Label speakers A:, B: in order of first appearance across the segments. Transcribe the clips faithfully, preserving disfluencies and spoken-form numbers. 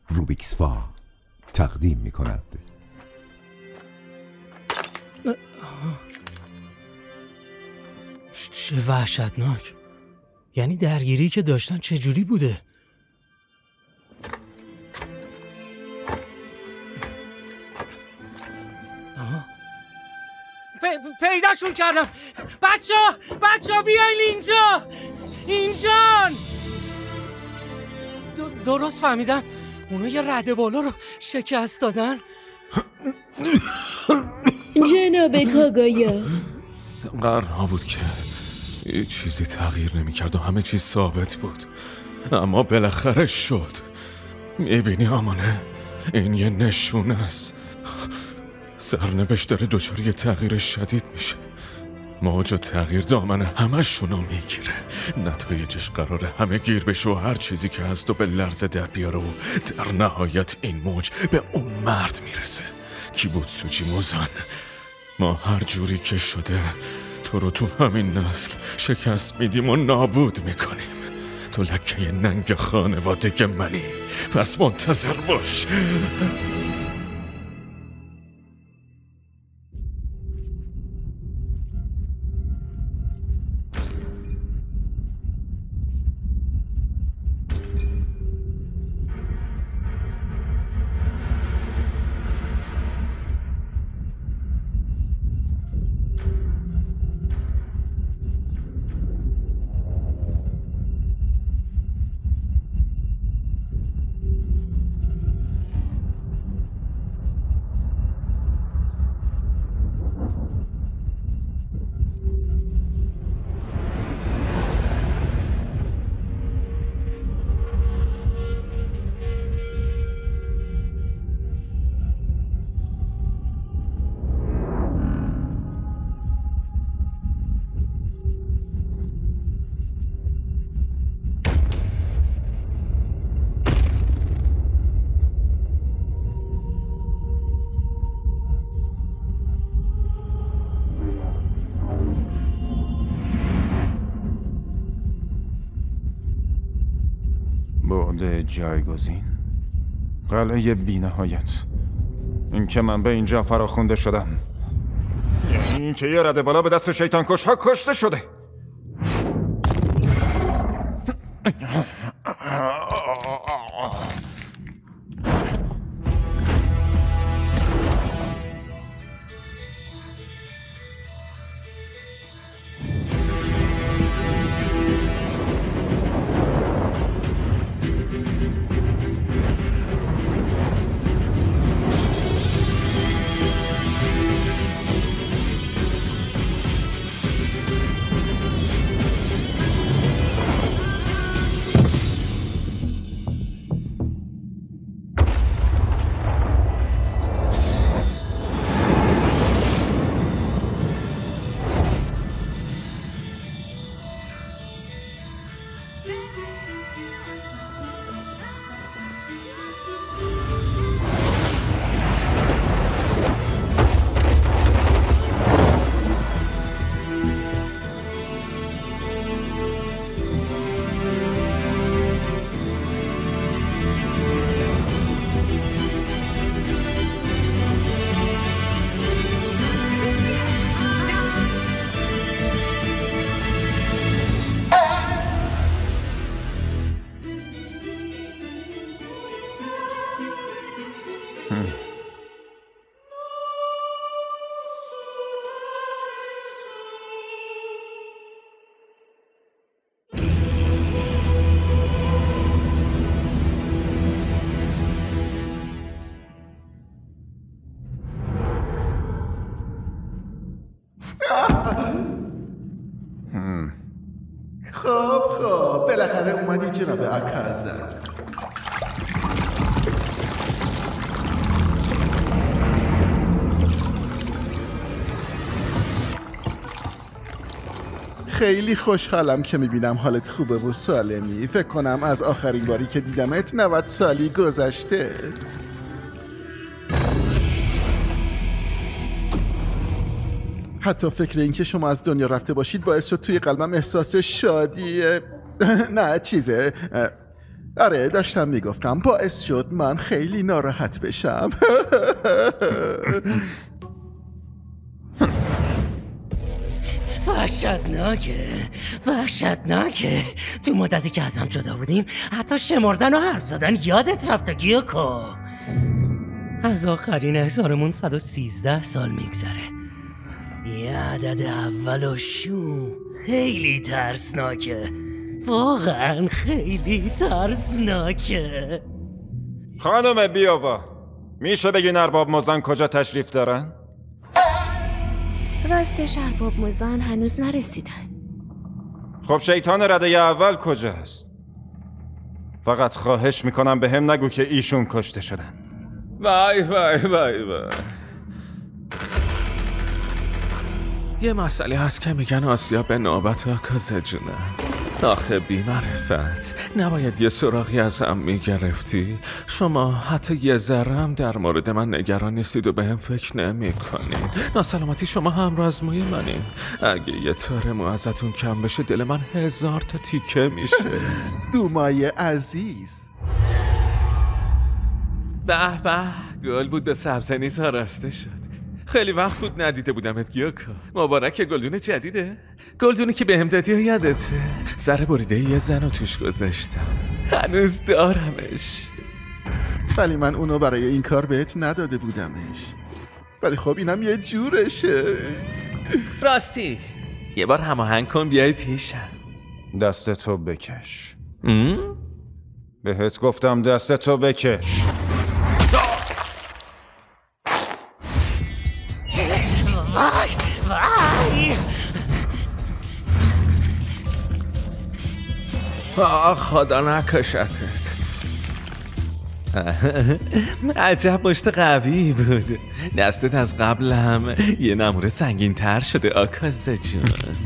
A: روبیکسفا تقدیم می کند.
B: چه وحشتناک. یعنی درگیری که داشتن چجوری بوده؟ پ- پیداشون کردم. بچه ها بچه ها بیاین اینجا اینجان. د- درست فهمیدم اونا یه رده بالا رو شکست دادن.
C: جناب کاگایا،
D: قرار بود که یه چیزی تغییر نمی کرد و همه چیز ثابت بود، اما بالاخره شد. میبینی آمانه، این یه نشونه است. سرنوشت داره دچار یه تغییر شدید میشه. موج و تغییر دامن همه شونو میگیره. نتایجش قراره همه گیر بشه و هر چیزی که هست و به لرزه در بیاره و در نهایت این موج به اون مرد میرسه. کیبوتسوجی موزان. ما هر جوری که شده تو رو تو همین نسل شکست میدیم و نابود میکنیم. تو لکه ننگ خانواده منی، پس منتظر باش.
E: بعد جایگزین، قلعه بی نهایت. این که من به اینجا فراخونده شدم، یعنی این که یه رده بالا به دست شیطان کش ها کشته شده.
F: خب خب بالاخره اومدی جناب اکازا. خیلی خوشحالم که میبینم حالت خوبه و سالمی. فکر کنم از آخرین باری که دیدمت نود سالی گذشته. حتی فکر این که شما از دنیا رفته باشید باعث شد توی قلبم احساس شادی نه چیزه آره داشتم میگفتم باعث شد من خیلی ناراحت بشم.
B: وحشتناکه وحشتناکه. تو مدتی که از هم جدا بودیم حتی شمردن و حرف زدن یادت رفته گیوکو. از آخرین احضارمون صد و سیزده سال میگذره. یه عدد اول و شوم خیلی ترسناکه، واقعا خیلی ترسناکه.
E: خانم بیاوا، میشه بگین ارباب مزان کجا تشریف دارن؟
G: راستش ارباب مزان هنوز نرسیدن.
E: خب شیطان رده اول کجاست؟ فقط خواهش میکنم به هم نگو که ایشون کشته شدن.
D: وای وای وای وای. یه مسئله هست که میگن آسیا به نوبت آکازه جونه. آخه بی معرفت نباید یه سراغی ازم میگرفتی؟ شما حتی یه ذره هم در مورد من نگران نیستید و به هم فکر نمی کنین. ناسلامتی شما هم رزموی منین. اگه یه تار مو ازتون کم بشه دل من هزار تا تیکه میشه.
F: دومای عزیز،
D: به به، گل بود به سبزه نیز راسته شد. خیلی وقت بود ندیده بودمت گیوکو. مبارک گلدون جدیده؟ گلدونی که بهم دادی و یادته؟ سر بریده یه زن رو توش گذاشتم، هنوز دارمش.
F: ولی من اونو برای این کار بهت نداده بودمش. ولی خب اینم یه جورشه.
D: راستی یه بار هماهنگ کن بیای پیشم.
E: دست تو بکش.
D: ام؟
E: بهت گفتم دست تو بکش.
B: وای وای.
D: آه خدا نکشتت. عجب مشت قوی بود. دستت از قبل هم یه نموره سنگین تر شده آکازه جون.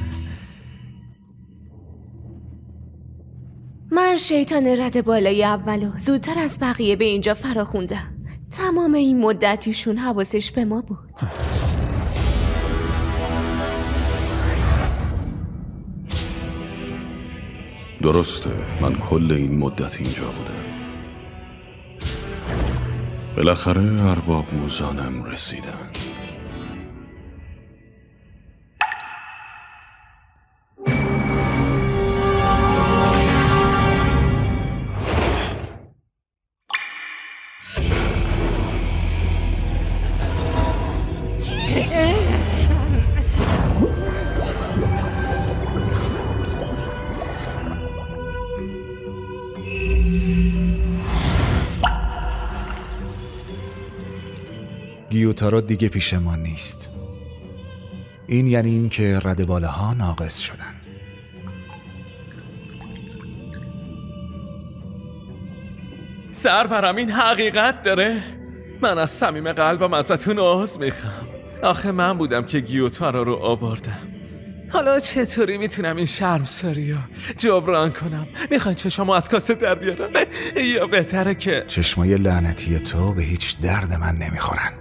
G: من شیطان رد بالای اولو زودتر از بقیه به اینجا فراخوندم. تمام این مدتیشون حواسش به ما بود.
H: درسته، من کل این مدت اینجا بودم. بالاخره ارباب موزانم رسیدن.
I: گیوتارو دیگه پیش ما نیست. این یعنی این که ردباله ها ناقص شدن.
D: سرورم این حقیقت داره. من از صمیم قلبم ازتون عذر میخوام. آخه من بودم که گیوتارو رو آوردم. حالا چطوری میتونم این شرمساری رو جبران کنم؟ میخواین چشمو از کاسه در بیارم؟ یا بهتره که
I: چشمای لعنتی تو به هیچ درد من نمیخورن.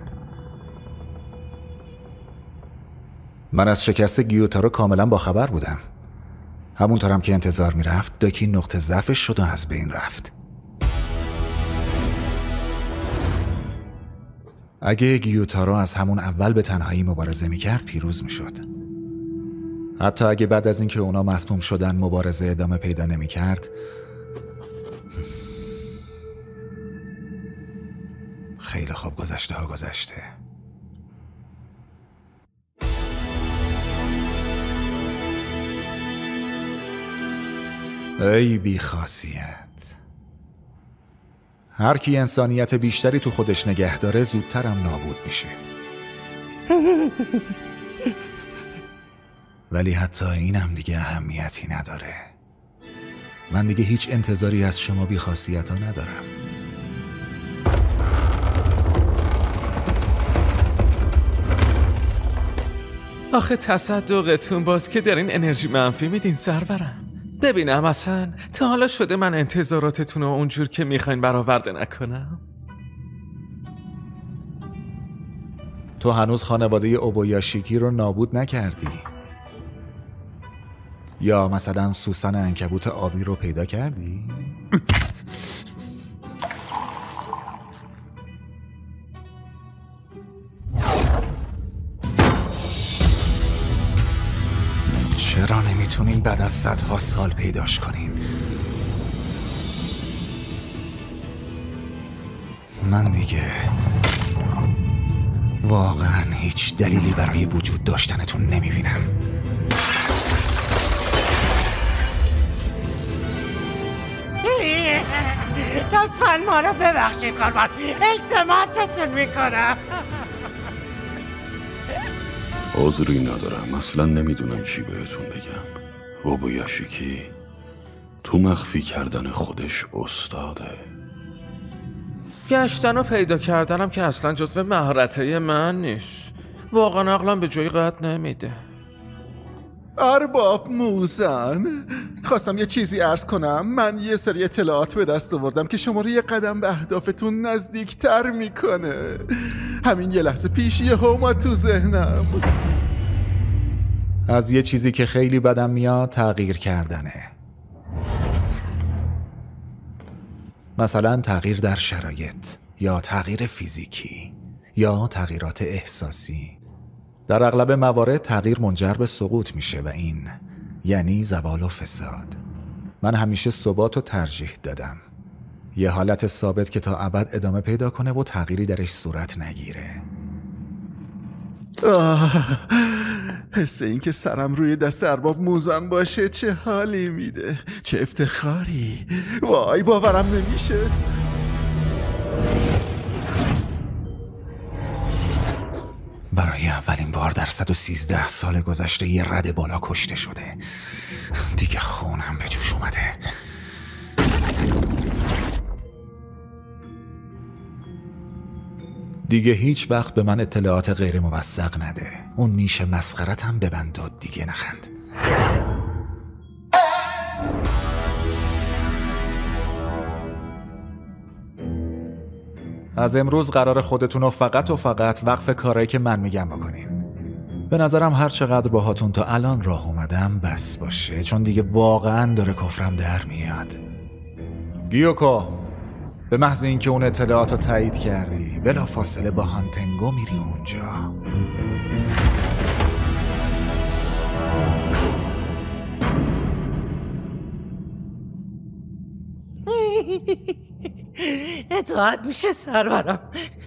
I: من از شکست گیوتارو کاملا باخبر بودم. همونطورم که انتظار میرفت داکی نقطه ضعفش شد و از بین رفت. اگه گیوتارو از همون اول به تنهایی مبارزه میکرد پیروز میشد. حتی اگه بعد از اینکه اونا مسموم شدن مبارزه ادامه پیدا نمیکرد. خیلی خوب گذشته ها گذشته. ای بی خاصیت. هر کی انسانیت بیشتری تو خودش نگه داره زودترم نابود میشه. ولی حتی اینم دیگه اهمیتی نداره. من دیگه هیچ انتظاری از شما بی خاصیت ها ندارم.
D: آخه تصدقتون باز که در این انرژی منفی میدین سرورم. ببینم اصلا تا حالا شده من انتظاراتتون رو اونجور که میخواین برآورده نکنم؟
I: تو هنوز خانواده اوبویاشیکی رو نابود نکردی. یا مثلا سوسن عنکبوت آبی رو پیدا کردی؟ میتونین بعد از صدها سال پیداش کنین. من دیگه واقعا هیچ دلیلی برای وجود داشتنتون نمیبینم.
B: لطفاً ما رو ببخشید قربان، التماستون میکنم.
H: عذری ندارم، اصلا نمیدونم چی بهتون بگم. اوبویاشیکی تو مخفی کردن خودش استاده.
D: گشتن و پیدا کردنم که اصلا جزو مهارته من نیست. واقعا عقلم به جای قد نمیده.
F: ارباب موزن، خواستم یه چیزی عرض کنم. من یه سری اطلاعات به دست آوردم که شما رو یه قدم به اهدافتون نزدیکتر میکنه. همین یه لحظه پیش یه اومد تو ذهنم.
I: از یه چیزی که خیلی بدم میاد تغییر کردنه. مثلا تغییر در شرایط، یا تغییر فیزیکی، یا تغییرات احساسی. در اغلب موارد تغییر منجر به سقوط میشه و این یعنی زوال و فساد. من همیشه ثبات رو ترجیح دادم. یه حالت ثابت که تا ابد ادامه پیدا کنه و تغییری درش صورت نگیره.
F: آه، حس این که سرم روی دست ارباب موزن باشه چه حالی میده، چه افتخاری. وای باورم نمیشه.
I: برای اولین بار در صد و سیزده سال گذشته یه رده بالا کشته شده. دیگه خونم به جوش اومده. دیگه هیچ وقت به من اطلاعات غیر موثق نده. اون نیش مسخرتم ببند و دیگه نخند. از امروز قرار خودتون رو فقط و فقط وقف کارهایی که من میگم بکنین. به نظرم هر چقدر باهاتون تا الان راه اومدم بس باشه، چون دیگه واقعا داره کفرم در میاد. گیوکو، به محض اینکه اون اطلاعات رو تایید کردی بلا فاصله با هانتنگو میری اونجا.
B: اطاعت میشه سرورم.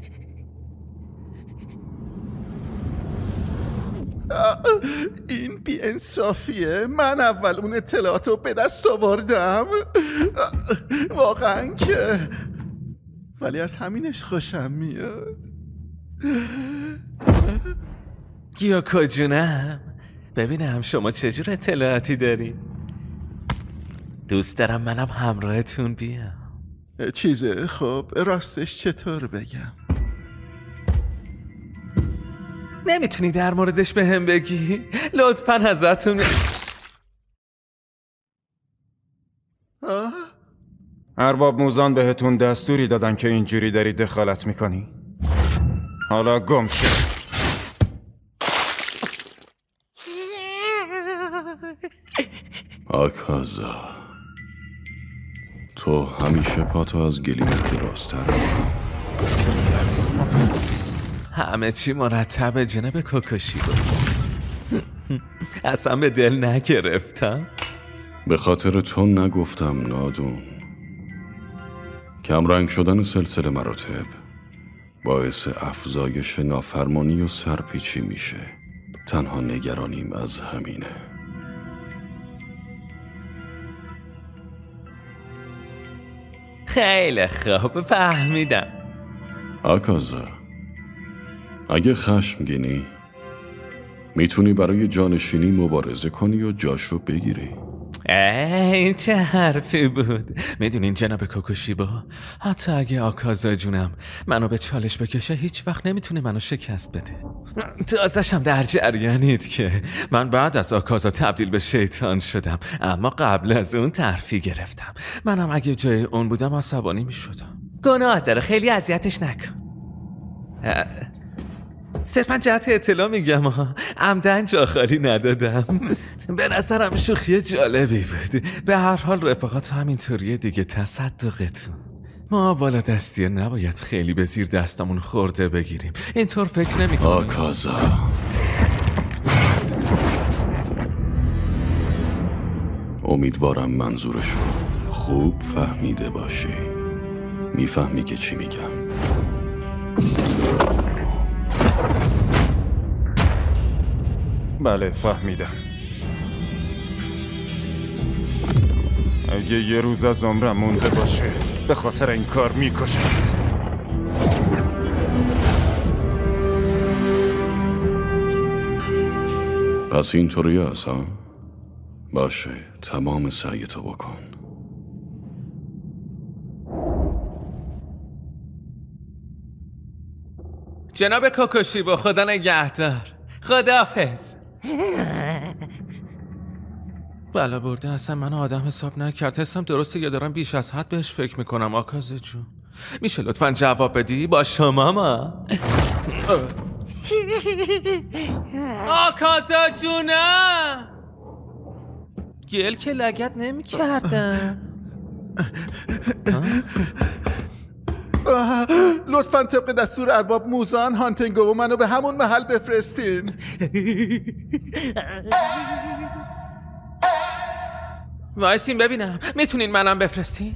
F: این بی انصافیه. من اول اون اطلاعات رو به دست آوردم واقعا که، ولی از همینش خوشم میاد.
D: گیوکو جونم، ببینم شما چجور اطلاعاتی داری؟ دوست دارم منم همراهتون بیام.
F: چیزه خب راستش چطور بگم؟
D: نمیتونی در موردش به هم بگی؟ لطفاً ازتون.
E: ارباب موزان بهتون دستوری دادن که اینجوری داری دخالت میکنی؟ حالا گم شو.
H: آکازا، تو همیشه پاتو از گلیم درازتر میکنی.
D: همه چی مرتبه جناب کوکوشی بود. اصلا به دل نگرفتم.
H: به خاطر تو نگفتم نادون. کمرنگ شدن سلسله مراتب باعث افزایش نافرمانی و سرپیچی میشه. تنها نگرانیم از همینه.
D: خیلی خوب فهمیدم.
H: آکازا، اگه خشمگینی میتونی برای جانشینی مبارزه کنی و جاشو بگیری.
D: ای چه حرفی بود. میدونین جناب کوکوشیبا، حتی اگه آکازا جونم منو به چالش بکشه هیچ وقت نمیتونه منو شکست بده. تازه‌شم در جریانید که من بعد از آکازا تبدیل به شیطان شدم، اما قبل از اون ترفی گرفتم. منم اگه جای اون بودم عصبانی میشدم. گناه داره، خیلی اذیتش نکن. صرفا جهت اطلاع میگم ها، عمدن جا خالی ندادم. به نظرم شوخی جالبی بود. به هر حال رفاقات همینطوریه دیگه. تصدقتون ما بالا دستی نباید خیلی به زیر دستمون خورده بگیریم. اینطور فکر نمی‌کنم.
H: آکازا، امیدوارم منظورشو خوب فهمیده باشی. میفهمی که چی میگم؟
E: بله فهمیدم. اگه یه روز از عمرم مونده باشه به خاطر این کار میکشمت.
H: پس اینطوری هست ها؟ باشه، تمام سعیتو بکن.
D: جناب کوکوشی با خدا نگهدار. خداحافظ. بلا برده اصلا من آدم حساب نکرد. حسم درسته یا دارم بیش از حد بهش فکر میکنم. آکازه جون میشه لطفاً جواب بدی؟ با شما ما آکازه جونم گل که لگت نمی کردم.
F: لطفاً طبق دستور ارباب موزان هانتنگو و منو به همون محل بفرستین.
D: وایسین ببینم میتونین منم بفرستین؟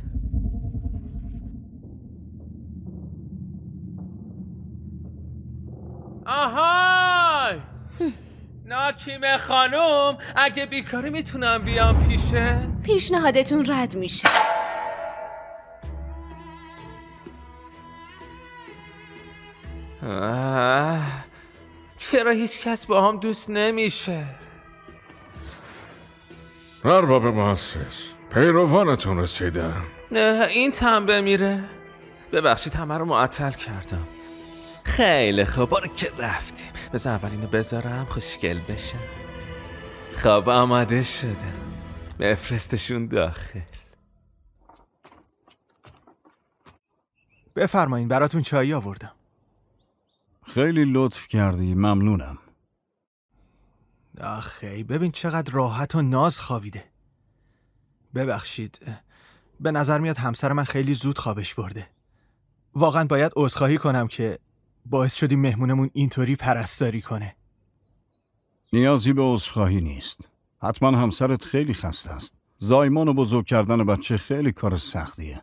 D: آهای ناکیمه خانوم، اگه بیکاری میتونم بیام پیشت؟
G: پیشنهادتون رد میشه.
D: آه، چرا هیچ کس با هم دوست نمیشه؟
J: ارباب مؤسس، پیروانتون رسیدن.
D: این تنبه میره. ببخشید همه رو معطل کردم. خیلی خوب، برو که رفتیم. بذار اول اینو بذارم خوشگل بشم. خواب آماده شدم، بفرستشون داخل.
K: بفرمایین براتون چایی آوردم.
L: خیلی لطف کردی، ممنونم.
K: آخی ببین چقدر راحت و ناز خوابیده. ببخشید، به نظر میاد همسر من خیلی زود خوابش برده. واقعا باید عذرخواهی کنم که باعث شدی مهمونمون اینطوری پرستاری کنه.
L: نیازی به عذرخواهی نیست. حتما همسرت خیلی خسته است. زایمان و بزرگ کردن بچه خیلی کار سختیه.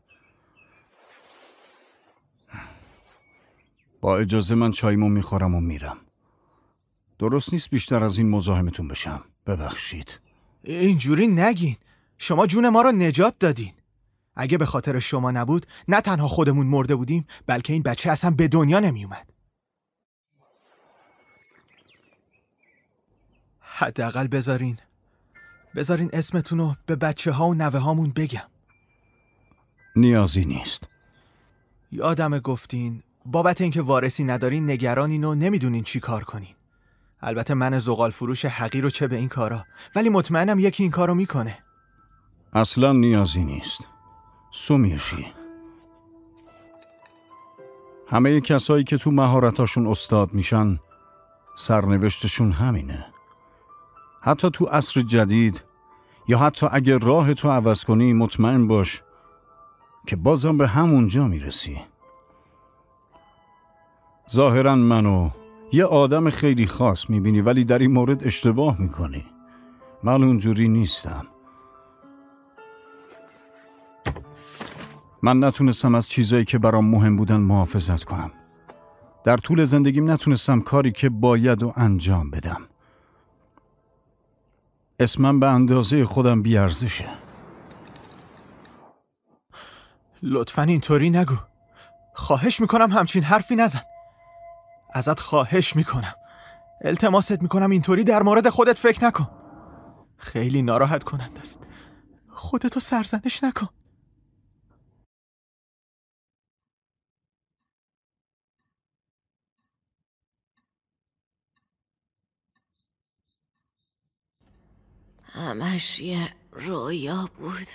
L: با اجازه من چایمو میخورم و میرم. درست نیست بیشتر از این مزاحمتون بشم. ببخشید.
K: اینجوری نگین. شما جون ما رو نجات دادین. اگه به خاطر شما نبود نه تنها خودمون مرده بودیم بلکه این بچه اصلا به دنیا نمی اومد. حداقل بذارین بذارین اسمتون رو به بچه ها و نوه هامون بگم.
L: نیازی نیست.
K: یادمه گفتین بابت اینکه وارثی ندارین نگرانین و نمیدونین چی کار کنین. البته من زغال فروش حقیر و چه به این کارا، ولی مطمئنم یکی این کارو میکنه.
L: اصلا نیازی نیست. سومیوشی، همه کسایی که تو مهارتاشون استاد میشن سرنوشتشون همینه. حتی تو عصر جدید یا حتی اگه راه تو عوض کنی مطمئن باش که بازم به همونجا میرسی. ظاهراً منو یه آدم خیلی خاص میبینی ولی در این مورد اشتباه میکنی. من اونجوری نیستم. من نتونستم از چیزایی که برام مهم بودن محافظت کنم. در طول زندگیم نتونستم کاری که باید و انجام بدم. اسمم به اندازه خودم بیارزشه.
K: لطفاً اینطوری نگو. خواهش میکنم همچین حرفی نزن. ازت خواهش میکنم. التماست میکنم اینطوری در مورد خودت فکر نکن. خیلی ناراحت کننده است. خودتو سرزنش نکن.
C: همش یه رویا بود.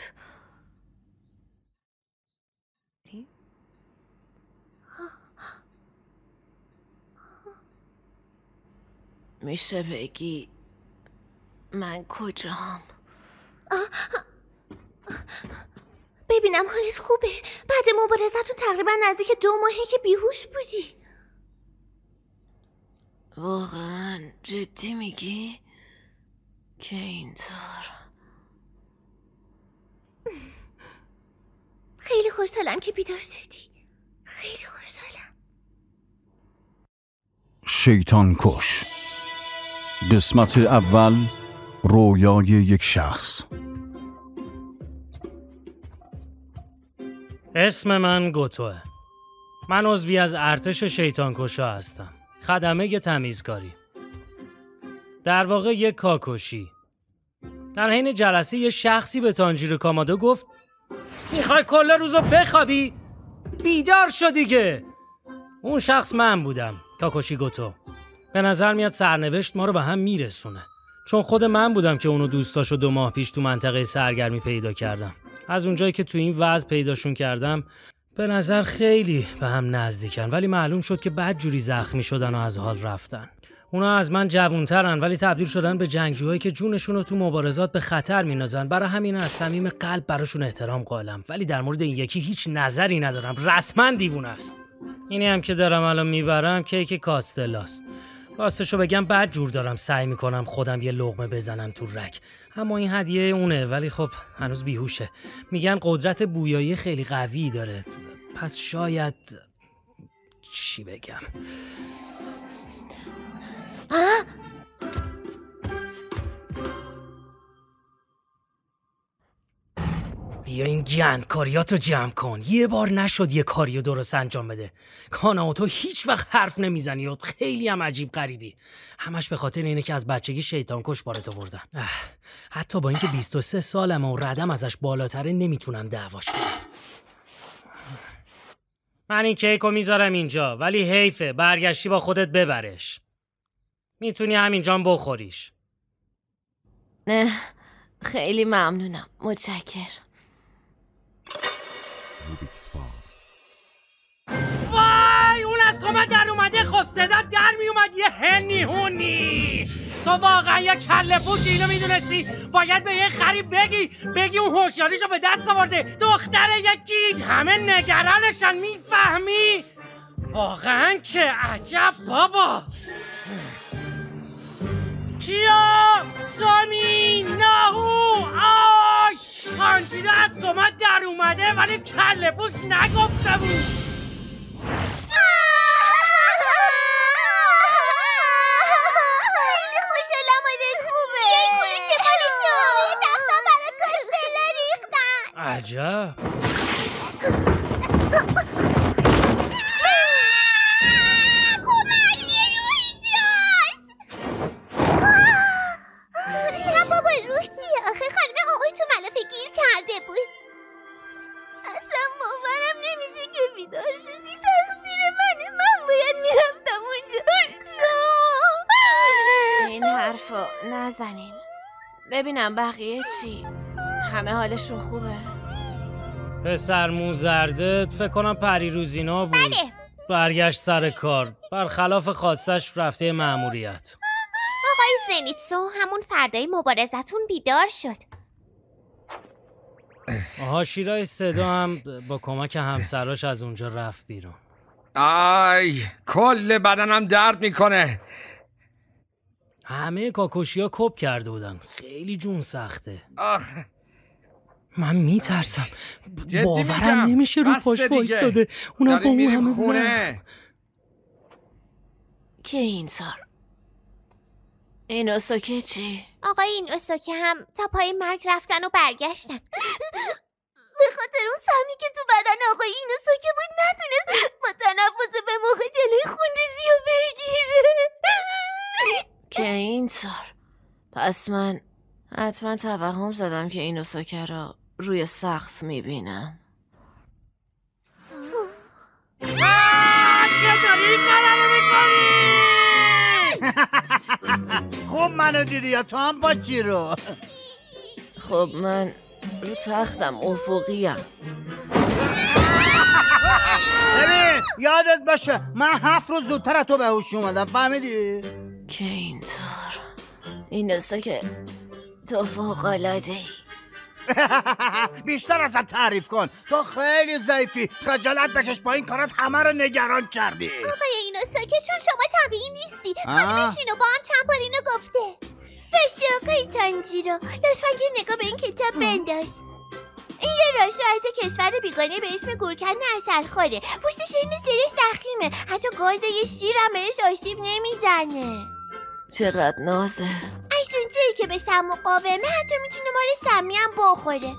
C: میشه بگی من کجام؟
M: ببینم حالت خوبه؟ بعد مبارزتون تقریبا نزدیک دو ماهی که بیهوش بودی.
C: واقعا جدی میگی؟ که اینطور
M: خیلی خوشحالم که بیدار شدی. خیلی خوشحالم.
L: شیطان کش. قسمت اول، رویای یک شخص.
B: اسم من گوتوه. من عضوی از ارتش شیطان کشا هستم. خدمه تمیزکاری. در واقع یک کاکوشی. در حین جلسه یه شخصی به تانجیر کامادو گفت میخوای کل روزو بخوابی؟ بیدار شو دیگه. اون شخص من بودم، کاکوشی گوتو. به نظر میاد سرنوشت ما رو به هم میرسونه، چون خود من بودم که اونو دوستاشو دو ماه پیش تو منطقه سرگرمی پیدا کردم. از اونجایی که تو این وضع پیداشون کردم به نظر خیلی به هم نزدیکن، ولی معلوم شد که بد جوری زخمی شدن و از حال رفتن. اونا از من جوانترن ولی تبدیل شدن به جنگجوهایی که جونشون رو تو مبارزات به خطر میندازن. برای همین از صمیم قلب براشون احترام قائلم، ولی در مورد این یکی هیچ نظری ندارم. رسما دیوونه است. اینی هم که دارم الان میبرم کیک کاستلاست. راستشو بگم بد جور دارم سعی میکنم خودم یه لقمه بزنم تو رگ، اما این هدیه اونه، ولی خب هنوز بیهوشه. میگن قدرت بویایی خیلی قوی داره، پس شاید چی بگم.
M: آه؟
B: بیا این گندکاریاتو جمع کن. یه بار نشد یه کاریو درست انجام بده. کانا تو هیچ وقت حرف نمیزنی و خیلی هم عجیب غریبی. همش به خاطر اینه که از بچگی شیطان کش بارت آوردن. حتی با اینکه بیست و سه سالمه و ردم ازش بالاتره نمیتونم دعواش کنم. من این کیکو میذارم اینجا، ولی حیفه برگشتی با خودت ببرش. میتونی همینجا بخوریش.
C: نه خیلی ممنونم، متشکر.
B: وای اون از کمد در اومده. خب صدا در میومد یه هنی هونی. تو واقعا یه کله پوچ اینو میدونستی؟ باید به یه خریب بگی بگی اون هوشیاریشو به دست آورده. دختر یکیش همه نگرانشن، میفهمی؟ واقعا که عجب بابا. کیا؟ سامی؟ ناهو؟ آی تانجیره از کمد در اومده ولی کله پوچ نگفته بود.
M: خیلی خوشحالم حالت خوبه. یه کوره چه کاری جو؟ دستم برای کاستلا ریختم.
B: عجب.
C: نزنین. ببینم بقیه چی؟ همه حالشون خوبه؟
B: پسر موزردت فکر کنم پریروزینا بود.
M: بله.
B: برگشت سر کار، برخلاف خواستش رفته مأموریت.
M: آقای زنیتسو همون فردای مبارزتون بیدار شد.
B: آها شیرای صدا هم با کمک همسراش از اونجا رفت بیرون.
N: آی کل بدنم درد میکنه.
B: همه کاکوشی ها کپ کرده بودن. خیلی جون سخته.
N: آخ.
B: من میترسم. باورم نمیشه رو پاش وایستاده. اونا با اون همه زخم.
C: که اینطور این اوساکه چی؟
M: آقای این اوساکه هم تا پای مرگ رفتن و برگشتن. به خاطر اون سهمی که تو بدن آقای این اوساکه بود نتونست با تنفس به موقع جلوی خونریزی رو بگیره.
C: که اینطور پس من حتما توهم زدم که این اوساکه را روی سقف میبینم.
B: چه داری این کارو میکنی؟
O: خب منو دیدی یا تو هم با چی رو؟
C: خب من رو تختم افقیم.
O: ببین یادت باشه من هفت روز زودتر از تو به هوش اومدم، فهمیدی؟
C: که اینطور این اوساکه تو فوق‌العاده‌ای.
O: بیشتر ازم تعریف کن. تو خیلی ضعیفی. خجالت بکش، با این کارات همه رو نگران کردی.
M: آقای این اوساکه چون شما طبیعی نیستی. خانم شینوبا هم چند بار اینو گفته. راستی آقای تانجیرو لطفا یه نگاه به این کتاب بنداز. یه راسو از کشور بیگانه به اسم گورکن عسلخوره. پوستش این سری زخیمه، حتی گاز یه شیر هم بهش آسیب نمیزنه.
C: چقدر نازه.
M: از اونجایی که به سم مقاومه، حتی میتونه مار سمی هم بخوره.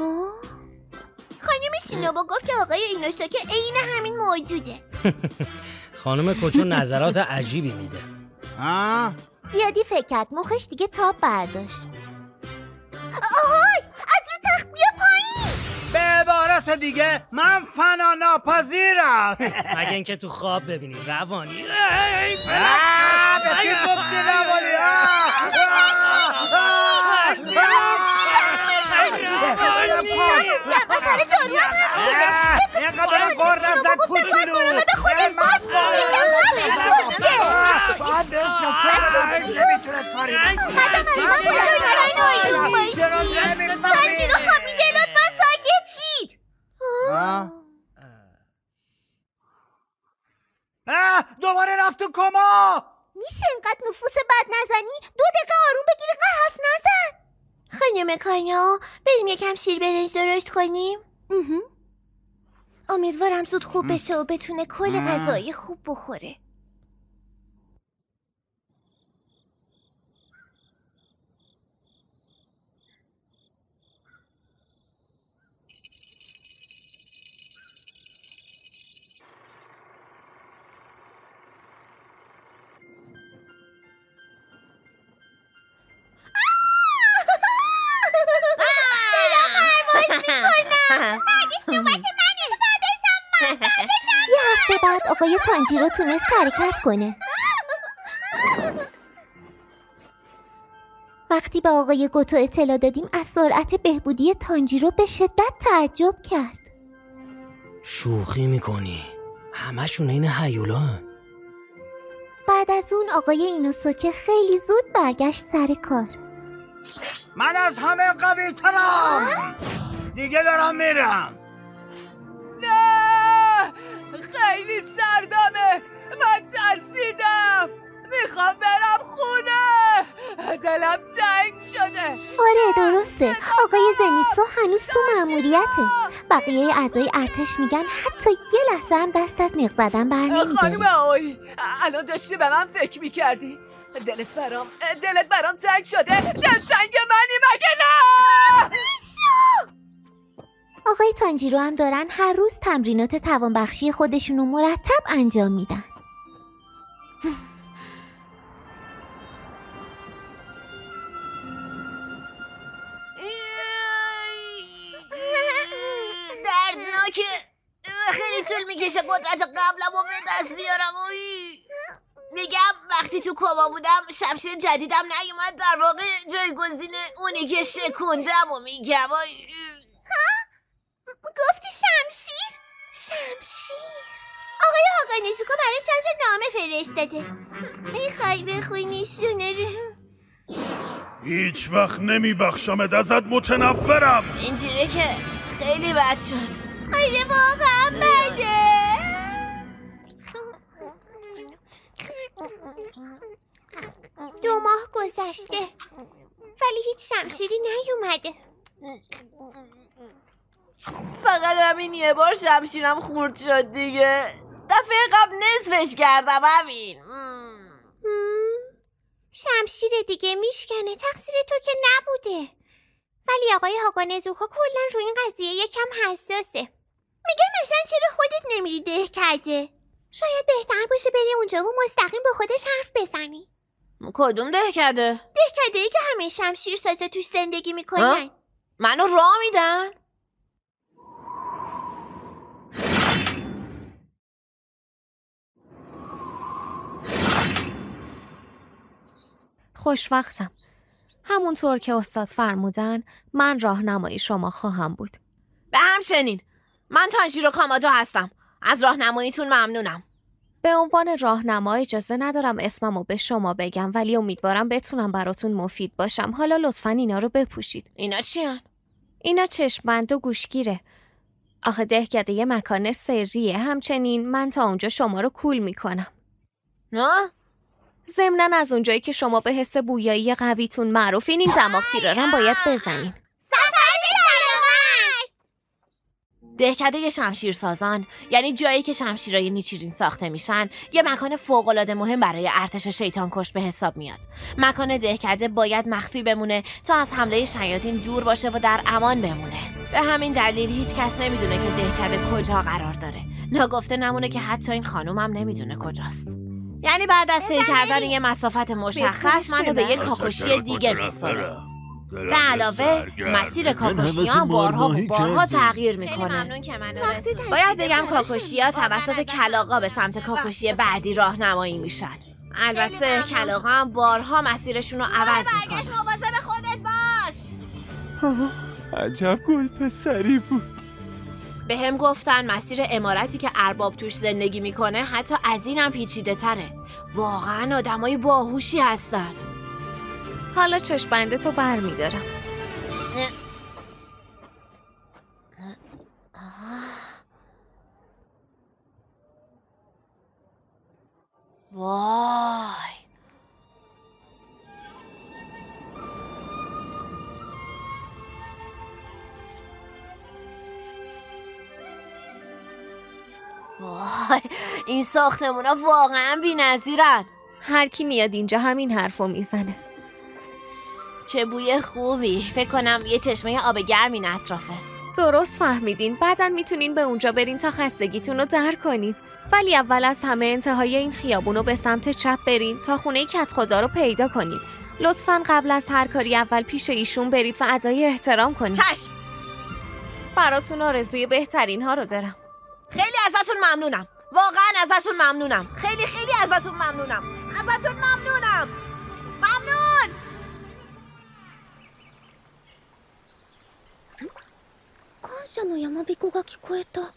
M: خانم شینوبو گفت که آقای اینوساکه عین همین موجوده.
B: خانم کوچو نظرات عجیبی میده.
M: آه زیادی فکر کرد، مخش دیگه تاب برداشت. آهای از رو تخت بیا پایین.
O: به عبارت دیگه من فنا ناپذیرم.
B: مگه اینکه تو خواب ببینی روانی.
O: به کی گفتی روانی؟ اینقدر برم گرد ازد کوچولو.
M: به خودت باش.
O: باید بهش نشون نمیتونت کاری
M: تنجیرو خوابیده، لطفا ساکت شید.
O: دوباره رفت تو کما.
M: میشه اینقدر نفوس بد نزنی؟ دو دقیقه آروم بگیر، اینقدر حرف نزن. خانم کانیا بریم یکم شیر برنج درست کنیم. امیدوارم زود خوب بشه و بتونه کل غذای خوب بخوره. یه هفته بعد آقای تانجیرو تونست حرکت کنه. وقتی به آقای گوتو اطلاع دادیم از سرعت بهبودی تانجیرو به شدت تعجب کرد.
B: شوخی میکنی؟ همشون این هیولان.
M: بعد از اون آقای اینوساکه خیلی زود برگشت سر کار.
O: من از همه قوی ترم. دیگه دارم میرم.
P: نه خیلی سردمه، من ترسیدم، میخوام برم خونه، دلم تنگ شده.
M: آره درسته، آقای زنیتسو هنوز تو مأموریته. بقیه اعضای ارتش میگن حتی یه لحظه هم دست از نیغ زدن بر نمی‌داره.
P: خانم آوی الان داشتی به من فکر میکردی؟ دلت برام دلت برام تنگ شده؟ دلتنگ منی مگه نه؟
M: آقای تانجیرو هم دارن هر روز تمرینات توانبخشی خودشونو مرتب انجام میدن.
C: دردناکه، خیلی طول میکشه قدرت قبلمو به دست بیارم. میگم وقتی تو کما بودم شمشیر جدیدم نیومد، در واقع جایگزین اونی که شکوندم و میگم.
M: گفتی شمشیر؟ شمشیر؟ آقای هاگانزوکا برای چند تا نامه فرستاده. میخوای بخونیشونه رو؟
Q: هیچ وقت نمیبخشمت، ازت متنفرم.
C: اینجوری که خیلی بد شد.
M: آره واقعا بده. دو ماه گذشته ولی هیچ شمشیری نیومده.
C: فقط همین یه بار شمشیرم خورد شد دیگه. دفعه قبل نصفش کردم همین.
M: شمشیر دیگه میشکنه، تقصیر تو که نبوده. ولی آقای هاگانزوکا کلا روی این قضیه یکم حساسه. میگه مثلا چرا خودت نمیری دهکده؟ شاید بهتر باشه بری اونجا و مستقیم با خودش حرف بزنی.
C: کدوم دهکده؟
M: دهکده ای که همه شمشیر سازه توش زندگی میکنن.
C: منو راه میدن؟
G: خوشوقتم. همونطور که استاد فرمودن من راهنمای شما خواهم بود.
C: به همچنین. من تانجیرو کامادو هستم. از راهنماییتون ممنونم.
G: به عنوان راهنما اجازه ندارم اسممو به شما بگم، ولی امیدوارم بتونم براتون مفید باشم. حالا لطفاً اینا رو بپوشید.
C: اینا چیان؟
G: اینا چشمبند و گوشگیره. آخه دهکده یه مکان سریه. همچنین من تا اونجا شما رو کول میکنم.
C: نه؟
G: ضمناً از اونجایی که شما به حس بویایی قویتون معروفین، این دماغ تیرارم باید بزنین.
M: سفر به سلامت.
C: دهکده شمشیرسازان یعنی جایی که شمشیرای نیچیرین ساخته میشن یه مکان فوق‌العاده مهم برای ارتش شیطانکش به حساب میاد. مکان دهکده باید مخفی بمونه تا از حمله شیاطین دور باشه و در امان بمونه. به همین دلیل هیچ کس نمیدونه که دهکده کجا قرار داره. ناگفته نمونه که حتی این خانومم نمیدونه کجاست. یعنی بعد از طی کردن یه مسافت مشخص منو به یه کاکوشی دیگه میسپاره. به علاوه مسیر کاکوشیان بارها و بارها تغییر میکنه. باید بگم کاکوشی‌ها توسط کلاغا به سمت کاکوشی بعدی راهنمایی میشن. البته کلاغا هم بارها مسیرشون رو عوض میکنن. برگشت مواظب خودت باش.
K: عجب گل پسری بود.
C: به هم گفتن مسیر عمارتی که ارباب توش زندگی میکنه حتی از اینم پیچیده تره. واقعا آدمای باهوشی هستن.
G: حالا چشم‌بند تو بر می‌دارم.
C: وای وای این ساختمونا واقعا بی‌نظیرن.
G: هر کی میاد اینجا همین حرفو میزنه.
C: چه بوی خوبی. فکر کنم یه چشمه آب گرم این اطرافه.
G: درست فهمیدین. بعداً میتونین به اونجا برین تا خستگیتون رو در کنین. ولی اول از همه انتهای این خیابون رو به سمت چپ برین تا خونه کت خدا رو پیدا کنین. لطفاً قبل از هر کاری اول پیش ایشون برید و ادای احترام کنین.
C: چشم.
G: براتون آرزوی بهترین ها رو دارم.
C: خیلی ازتون ممنونم. واقعاً ازتون ممنونم. خیلی خیلی ازتون ممنونم. ازتون ممنونم. ممنون.
M: 感謝の山彦が聞こえた。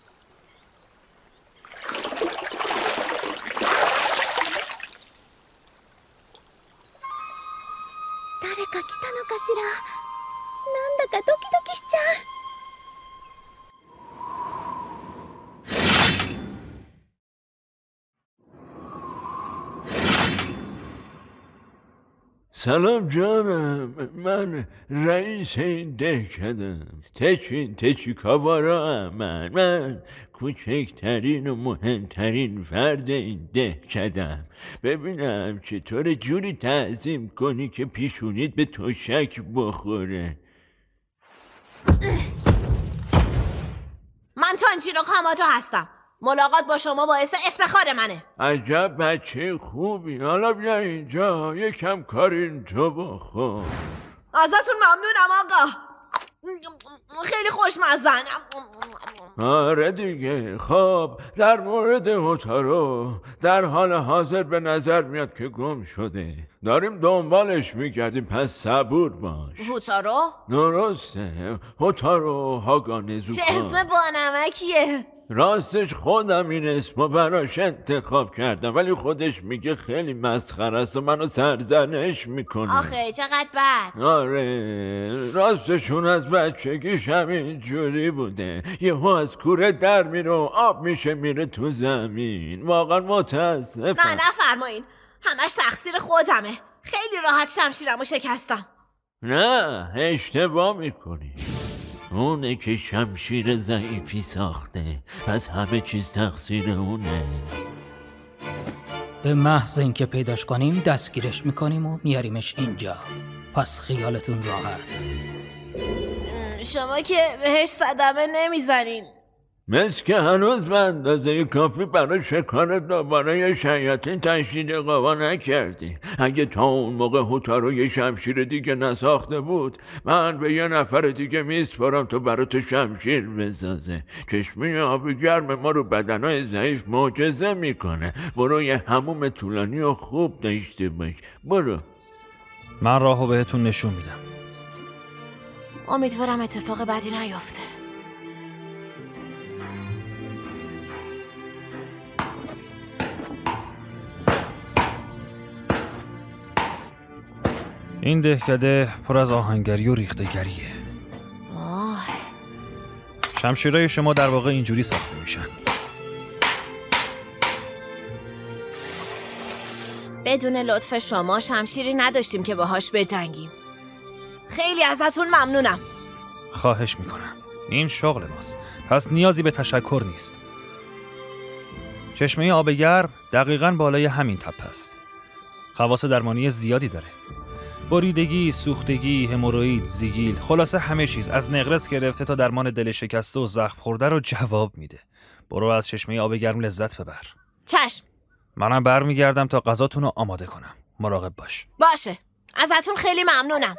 M: 誰か来たのかしら。なんだかドキドキしちゃう。
J: سلام جانم، من رئیس این دهکدم. تچین تچی کابارا من من کوچکترین و مهمترین فرد این دهکدم. ببینم چطور جوری تعظیم کنی که پیشونیت به تشک بخوره.
C: من تانجیرو کاماتو هستم. ملاقات با شما باعث افتخار منه.
J: عجب بچه خوبی. حالا بیا اینجا یکم کارین تو بخور.
C: ازتون ممنونم آقا. خیلی خوشمزن.
J: آره دیگه. خب در مورد هوتارو در حال حاضر به نظر میاد که گم شده. داریم دنبالش میگردیم، پس صبور باش.
C: هوتارو؟
J: درسته، هوتارو هاگانزوکا.
C: چه اسم بانمکیه.
J: راستش خودم این اسمو براش انتخاب کردم، ولی خودش میگه خیلی مسخره است و منو سرزنش میکنه.
C: آخه چقدر بد.
J: آره راستشون از بچگیش همین جوری بوده. یهو از کوره در میره و آب میشه میره تو زمین. واقعا متاسفم.
C: نه نفرمایین، همش تقصیر خودمه. خیلی راحت شمشیرمو شکستم.
J: نه اشتباه میکنی. اونه که شمشیر ضعیفی ساخته، پس همه چیز تقصیر اونه.
R: به محض اینکه پیداش کنیم دستگیرش میکنیم و میاریمش اینجا. پس خیالتون راحت.
C: شما که بهش صدمه نمیزنین.
J: مثل که هنوز به اندازه کافی برای شکار دوباره یه شیاطین تشدید قوا نکردی. اگه تا اون موقع هوتارو یه شمشیر دیگه نساخته بود، من به یه نفر دیگه میسپارم تو برای تو شمشیر بسازه. چشمه آبی گرم ما رو بدنهای ضعیف معجزه میکنه. برو یه حموم طولانی و خوب داشته باش. برو.
K: من راهو بهتون نشون میدم.
C: امیدوارم اتفاق بدی نیفته.
K: این دهکده پر از آهنگری و ریختگریه.
C: آه.
K: شمشیرهای شما در واقع اینجوری ساخته میشن.
C: بدون لطف شما شمشیری نداشتیم که باهاش بجنگیم. خیلی ازتون ممنونم.
K: خواهش میکنم.
S: این شغل ماست، پس نیازی به تشکر نیست. چشمه آب گرم دقیقاً بالای همین تپه است. خواص درمانی زیادی داره. بریدگی، سوختگی، هموروئید، زیگیل، خلاصه همه چیز از نقرس گرفته تا درمان دل شکسته و زخم خورده رو جواب میده. برو از چشمه آب گرم لذت ببر.
C: چشم.
S: منم برمیگردم تا غذاتون رو آماده کنم. مراقب باش.
C: باشه. ازتون خیلی ممنونم.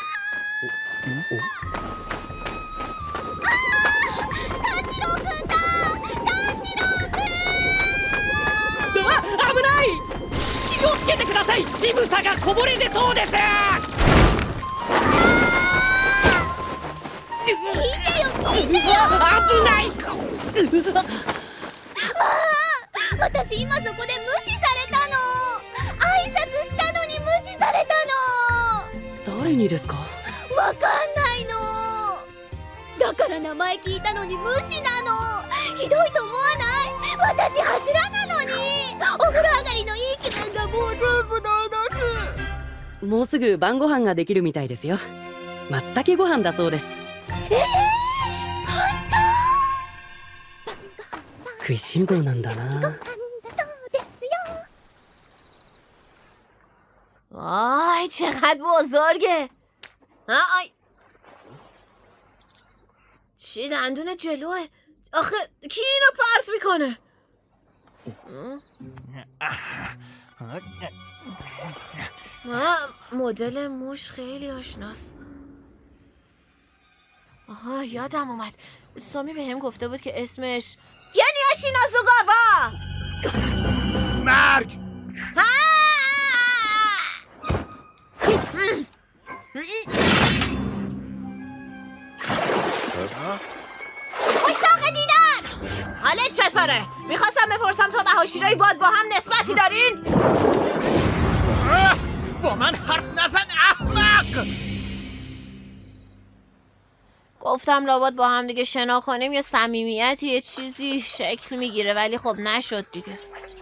T: もうすぐ晩ご飯ができるみたいですよ。松茸ご飯だそうです。えー、食いしん坊なんだな。
C: وای چقدر بزرگه. آی چی دندون جلوه؟ آخه کی اینو پرت میکنه؟ مدل موش خیلی آشناست. آها یادم اومد، سامی به هم گفته بود که اسمش گنیاشی نازوگاوا.
K: مرگ.
C: مشتاق دیدن. حالت چطوره؟ میخواستم بپرسم تو و هاشیرای باد با هم نسبتی دارین؟
K: با من حرف نزن احمق.
C: گفتم لابد با هم دیگه شنا کنیم یا صمیمیتی یه چیزی شکل میگیره، ولی خب نشد دیگه.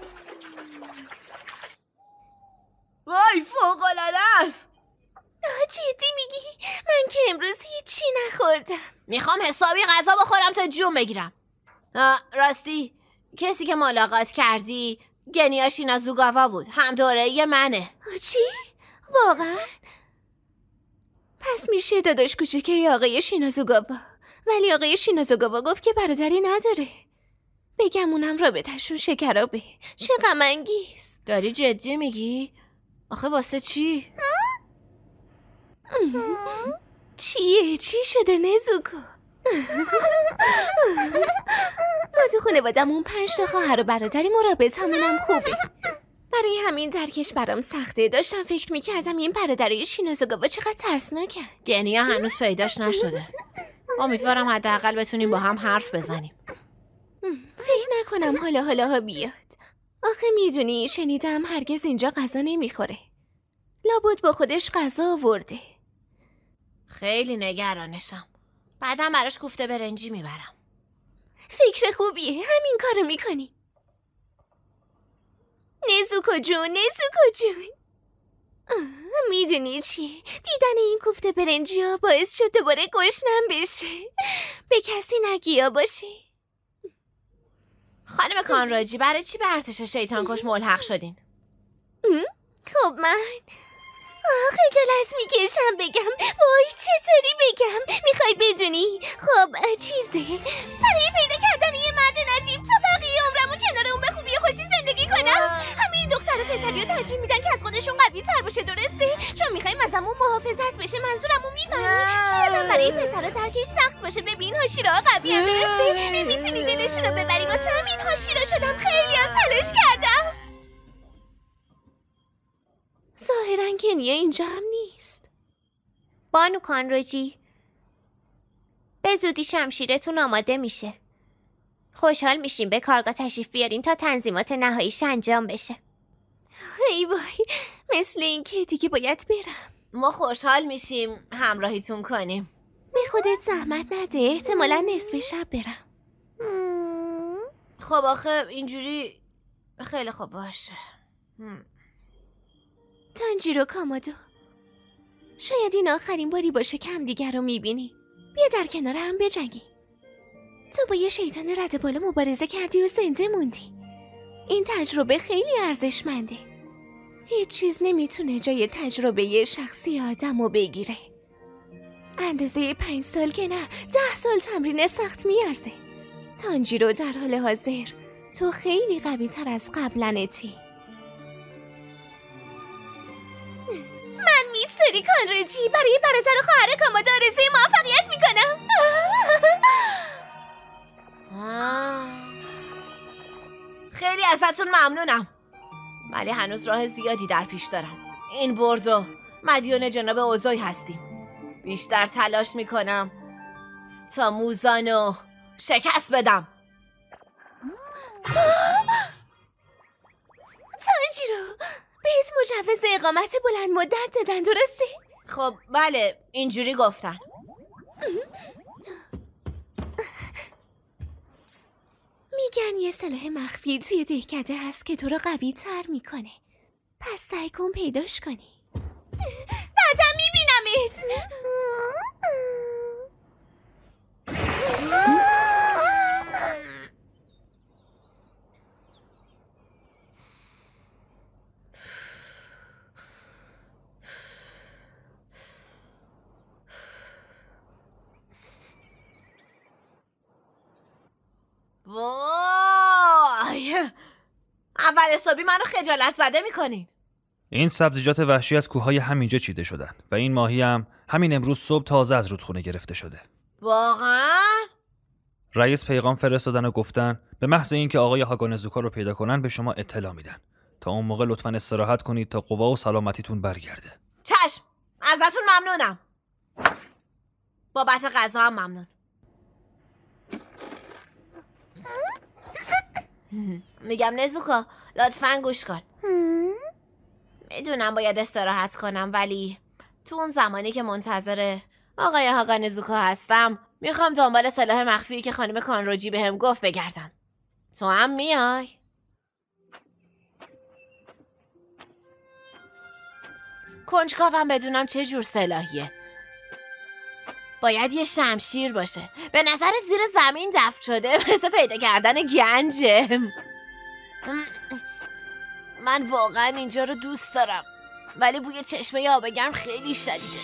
C: وای فوق‌العاده است.
M: جدی میگی؟ من که امروز هیچی نخوردم.
C: میخوام حسابی غذا بخورم تا جون بگیرم. راستی کسی که ملاقات کردی گنیاشی نازوگاوا بود، هم دوره‌ای منه.
M: چی؟ واقعا؟ پس میشه داداش کوچیکه آقای شینازوگاوا. ولی آقای شینازوگاوا گفت که برادری نداره. بگم اونم رابطه‌شون شکرابه. چه غم انگیز.
C: داری جدی میگی؟ آخه واسه چی؟
M: چیه؟ چی شده نزوکو؟ ما تو خانوادمون پنج تا خواهر و برادریم و رابطمونم خوبه. برای همین درکش برام سخته. داشتم فکر میکردم این برادرای شینازوگاوا چقدر ترسناکه.
C: گنیا هنوز پیداش نشده. امیدوارم حداقل بتونیم با هم حرف بزنیم.
M: فکر نکنم حالا حالا ها بیاد. آخه میدونی شنیدم هرگز اینجا غذا نمیخوره. لابد با خودش غذا آورده.
C: خیلی نگرانشم. بعدم براش کوفته برنجی میبرم.
M: فکر خوبیه. همین کارو میکنی. نزوکو جون، نزوکو جون. میدونی چیه؟ دیدن این کوفته برنجی ها باعث شد دوباره گشنم بشه. به کسی نگیا باشه.
C: خانم کانراجی برای چی به ارتش شیطان کش ملحق شدین؟
M: خب من خجالت میکشم بگم. وای چطوری بگم؟ میخوای بدونی؟ خب چیزه برای پیدا کردن یه مرد نجیب تا بقیه عمرمو کنار اون به خوبی و خوشی زندگی کنم. همه این دختر و پسری رو ترجیح میدن که از خودشون قوی تر باشه، درسته؟ چون میخوایم از همون محافظت بشه. منظورمو میفهمی؟ شاید برای پسرا ترکش سخت باشه. ببین هاشیرا قوی هم، درسته؟ نمیتونی دلشون رو ببری. واسه همین هاشیرا شدم. خیلی هم تلاش کردم. ظاهراً گنیا اینجا هم نیست.
G: بانو کانروجی، به زودی شمشیرتون آماده میشه. خوشحال میشیم به کارگاه تشریف بیارین تا تنظیمات نهاییش انجام بشه.
M: ای وای، مثل این که دیگه باید برم.
C: ما خوشحال میشیم همراهیتون کنیم.
M: به خودت زحمت نده. احتمالاً نصف شب برم.
C: خب آخه اینجوری خیلی خوب باشه.
M: تانجیرو کامادو، شاید این آخرین باری باشه که هم دیگر رو میبینی. بیا در کنار هم بجنگی.
G: تو با یه شیطان رد بالا مبارزه کردی و زنده موندی. این تجربه خیلی ارزشمنده. هیچ چیز نمیتونه جای تجربه شخصی آدم رو بگیره. اندازه پنج سال که نه، ده سال تمرین سخت میارزه. تانجیرو در حال حاضر تو خیلی قوی تر از قبلنتی. من میسری کانرجی برای برادر و خواهر کامادا آرزوی موفقیت میکنم.
C: خیلی ازتون ممنونم، ولی هنوز راه زیادی در پیش دارم. این بردو مدیون جناب اوزوی هستیم. بیشتر تلاش میکنم تا موزانو شکست بدم.
G: تانجیرو، بهت مجوز اقامت بلند مدت دادن درسته؟
C: خب بله، اینجوری گفتن.
G: میگن یه سلاح مخفی توی دهکده هست که تو رو قوی تر میکنه. پس سعی کن پیداش کنی. بعدم میبینمت.
C: وای، اول حسابی منو خجالت زده میکنین.
S: این سبزیجات وحشی از کوههای همینجا چیده شدن و این ماهی هم همین امروز صبح تازه از رودخونه گرفته شده.
C: واقعا؟
S: رئیس پیغام فرستادن و گفتن به محض اینکه آقای هاگانزوکا رو پیدا کنن به شما اطلاع میدن. تا اون موقع لطفاً استراحت کنید تا قوا و سلامتیتون برگرده.
C: چشم، ازتون ممنونم. بابت غذا هم ممنون. میگم نزوکا، لطفاً گوش کن. میدونم باید استراحت کنم، ولی تو اون زمانی که منتظر آقای هاگانزوکا هستم میخوام دنبال سلاح مخفی که خانم کانروجی بهم گفت بگردم. تو هم میای؟ کنجکاوم بدونم چه جور سلاحیه. باید یه شمشیر باشه. به نظرت زیر زمین دفن شده؟ مثل پیدا کردن گنجه. من واقعا اینجا رو دوست دارم، ولی بوی چشمه آب گرم خیلی شدیده.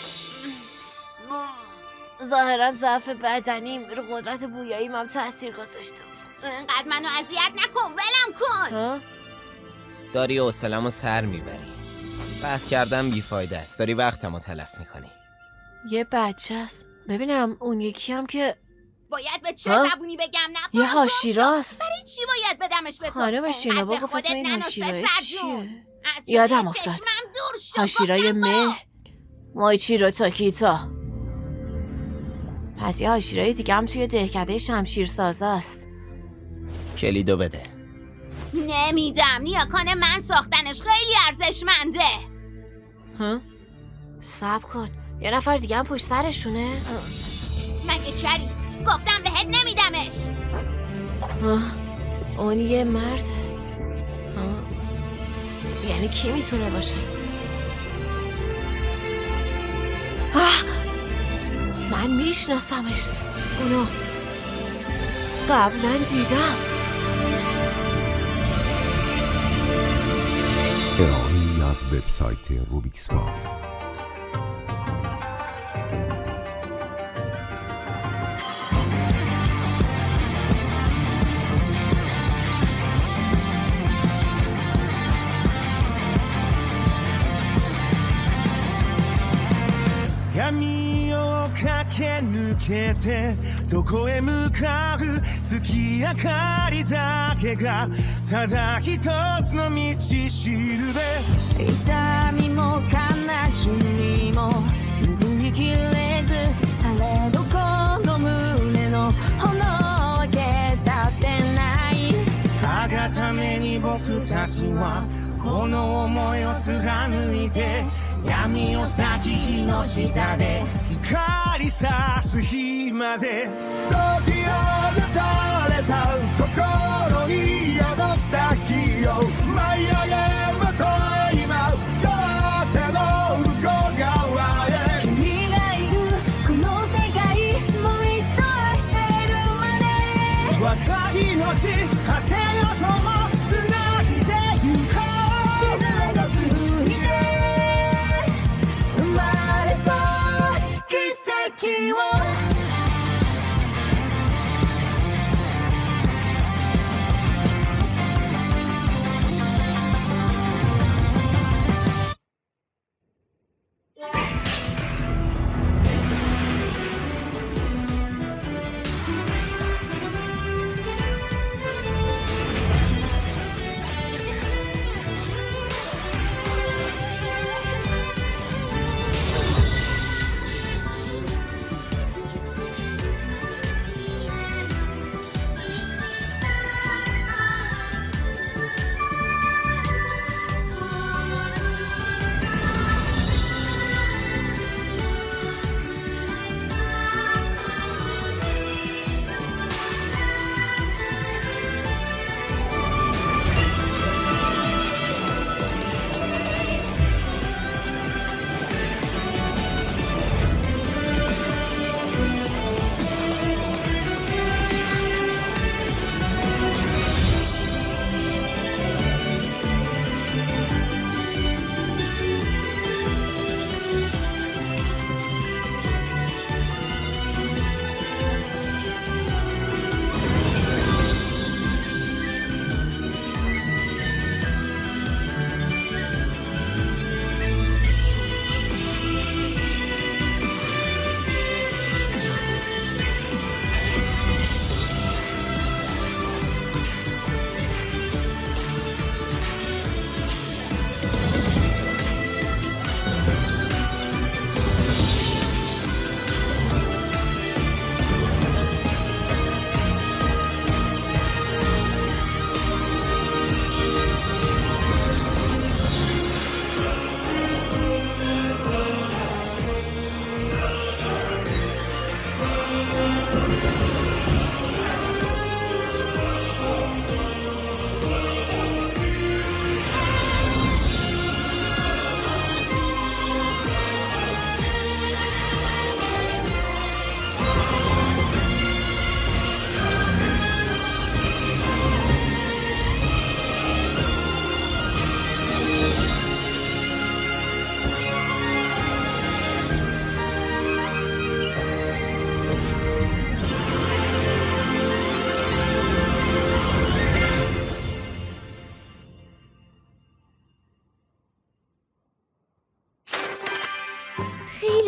C: ظاهرا ضعف بدنیم رو قدرت بویاییم هم تأثیر گذاشته.
M: انقدر منو اذیت نکن، ولم کن.
U: داری حوصله‌مو سر میبری. بحث کردن بیفایده است. داری وقتمو تلف میکنی.
C: یه بچه است. ببینم اون یکی هم که
M: باید به چه زبونی بگم؟ نه
C: یه هاشیراست.
M: برای چی باید بدمش به تو؟
C: خانم شینابا گفت اسم این هاشیرای چیه؟ یادم افتاد. هاشیرای مه مایچیرو تاکیتا. پس یه هاشیرای دیگه هم توی دهکده شمشیر سازاست.
U: کلیدو بده.
M: نمیدم، نیاکان من ساختنش خیلی ارزشمنده.
C: ها؟ صبر کن، یه نفر دیگه هم پشت سرشونه؟
M: مگه کری؟ گفتم بهت نمیدمش.
C: اون یه مرد. یعنی کی میتونه باشه؟ آه! من میشناسمش. اونو قبلا دیدم.
A: ارائه‌ای از وبسایت روبیکس فام.
V: 闇を駆け抜けてどこへ向かう月明かりだけがただ一つの道しるべ痛みも悲しみも拭いきれずされどこの胸の炎を消させないたがために僕たちはこの想いを貫いて闇を裂き日の下で光さす日まで時を抜かれた心に宿した日を舞い上げまと今両手の向こう側へ君がいるこの世界もう一度愛せるまで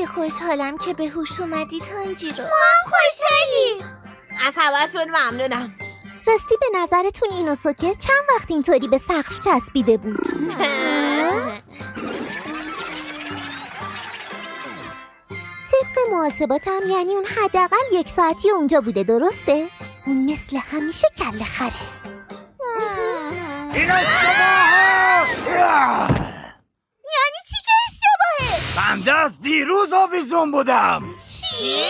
M: خیلی خوشحالم که به هوش اومدی تانجیرو. ما هم خوشحالیم.
C: از همتون ممنونم.
M: راستی به نظرتون اینوسوکه چند وقت اینطوری به سقف چسبیده بود؟ طبق محاسباتم یعنی اون حداقل یک ساعتی اونجا بوده، درسته؟ اون مثل همیشه کله خره.
O: این اشتباهه!
M: یعنی چی که اشتباهه؟
O: بنده از دیروز آویزون بودم.
M: چی؟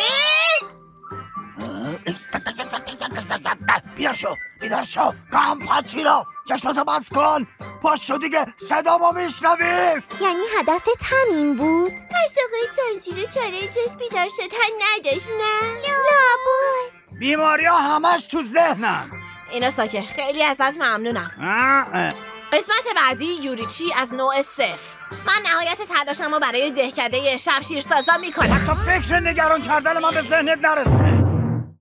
O: بیدار شو بیدار شو کام پاچیرو چشمتو باز کن. پاش شو دیگه صدا ما میشنویم.
M: یعنی هدفت همین بود؟ پس آقای تانجیرو چاره جز بیدار شدن نداشت نه؟ لابد
O: بیماری ها همش تو ذهنم.
C: اینوسوکه خیلی ازت ممنونم. قسمت بعدی یوریچی از نوع صفر. من نهایت تلاشمو برای دهکده شمشیر سازا میکنم.
O: حتی فکر نگران کردن من به ذهنت نرسه.